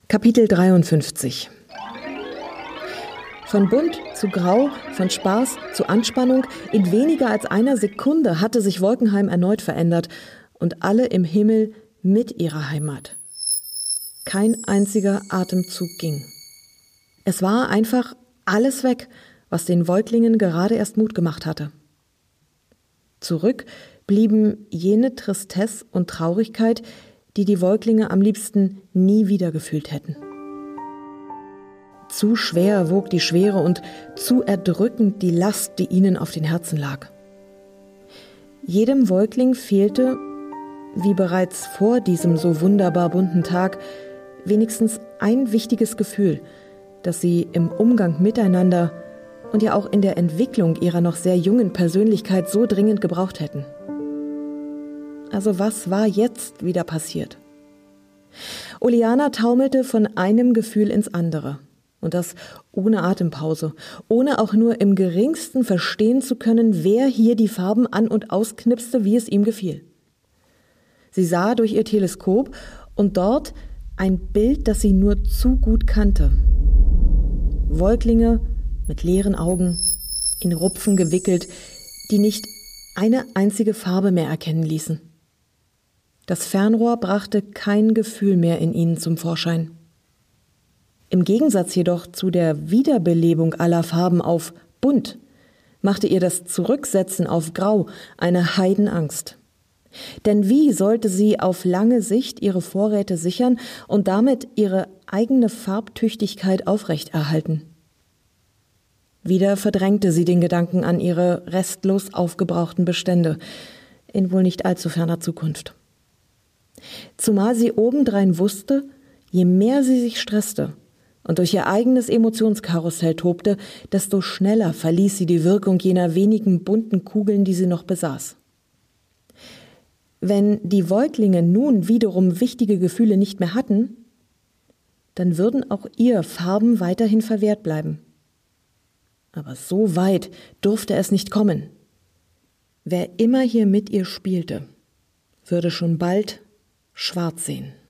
Kapitel 53. Von bunt zu grau, von Spaß zu Anspannung, in weniger als einer Sekunde hatte sich Wolkenheim erneut verändert und alle im Himmel mit ihrer Heimat. Kein einziger Atemzug ging. Es war einfach alles weg, was den Wolklingen gerade erst Mut gemacht hatte. Zurück blieben jene Tristesse und Traurigkeit, die die Wolklinge am liebsten nie wieder gefühlt hätten. Zu schwer wog die Schwere und zu erdrückend die Last, die ihnen auf den Herzen lag. Jedem Wolkling fehlte, wie bereits vor diesem so wunderbar bunten Tag, wenigstens ein wichtiges Gefühl, das sie im Umgang miteinander und ja auch in der Entwicklung ihrer noch sehr jungen Persönlichkeit so dringend gebraucht hätten. Also was war jetzt wieder passiert? Oleana taumelte von einem Gefühl ins andere. Und das ohne Atempause, ohne auch nur im geringsten verstehen zu können, wer hier die Farben an- und ausknipste, wie es ihm gefiel. Sie sah durch ihr Teleskop und dort ein Bild, das sie nur zu gut kannte. Wolklinge mit leeren Augen, in Rupfen gewickelt, die nicht eine einzige Farbe mehr erkennen ließen. Das Fernrohr brachte kein Gefühl mehr in ihnen zum Vorschein. Im Gegensatz jedoch zu der Wiederbelebung aller Farben auf bunt machte ihr das Zurücksetzen auf grau eine Heidenangst. Denn wie sollte sie auf lange Sicht ihre Vorräte sichern und damit ihre eigene Farbtüchtigkeit aufrechterhalten? Wieder verdrängte sie den Gedanken an ihre restlos aufgebrauchten Bestände in wohl nicht allzu ferner Zukunft. Zumal sie obendrein wusste, je mehr sie sich stresste und durch ihr eigenes Emotionskarussell tobte, desto schneller verließ sie die Wirkung jener wenigen bunten Kugeln, die sie noch besaß. Wenn die Wolklinge nun wiederum wichtige Gefühle nicht mehr hatten, dann würden auch ihr Farben weiterhin verwehrt bleiben. Aber so weit durfte es nicht kommen. Wer immer hier mit ihr spielte, würde schon bald schwarz sehen.